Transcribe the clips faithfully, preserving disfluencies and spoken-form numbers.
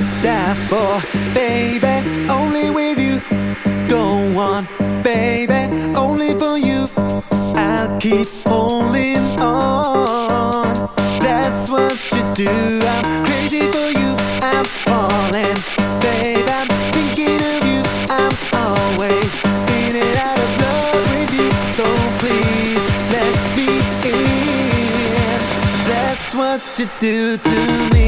I'd die for, baby, only with you. Go on, baby, only for you. I'll keep holding on. That's what you do. I'm crazy for you. I'm falling, babe. I'm thinking of you. I'm always in and out of love with you. So please let me in. That's what you do to me.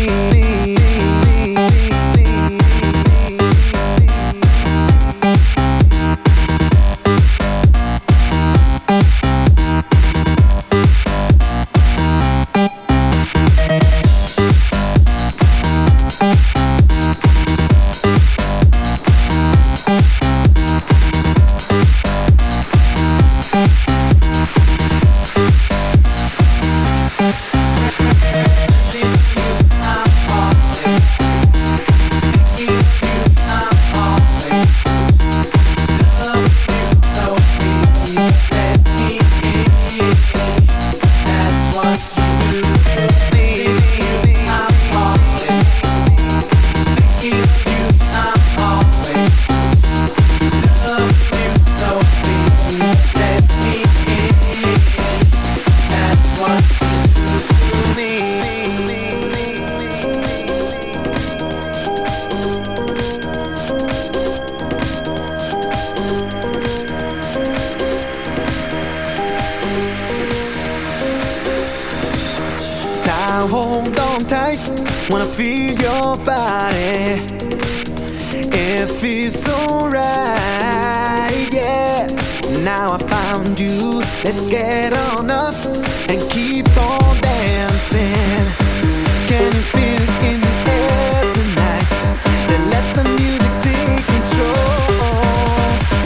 Now hold on tight, wanna feel your body. It feels so right, yeah. Now I found you, let's get on up and keep on dancing. Can you feel it in the air tonight? Then let the music take control.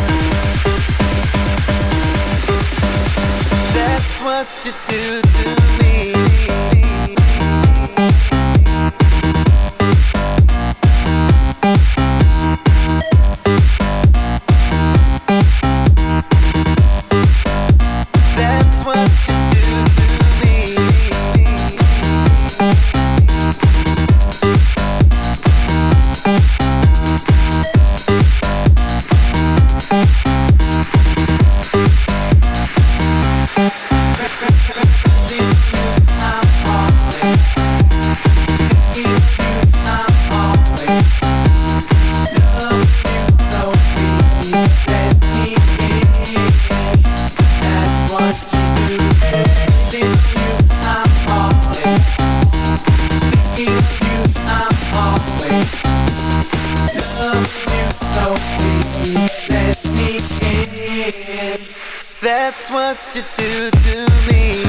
That's what you do to me. That's what you do to me.